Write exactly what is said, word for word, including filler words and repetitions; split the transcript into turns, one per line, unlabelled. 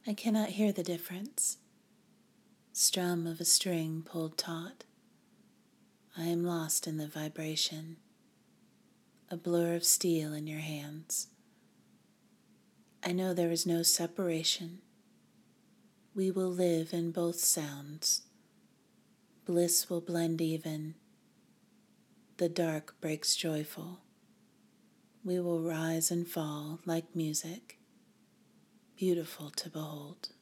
I cannot hear the difference. Strum of a string pulled taut. I am lost in the vibration, a blur of steel in your hands. I know there is no separation. We will live in both sounds. Bliss will blend even. The dark breaks joyful. We will rise and fall like music, beautiful to behold.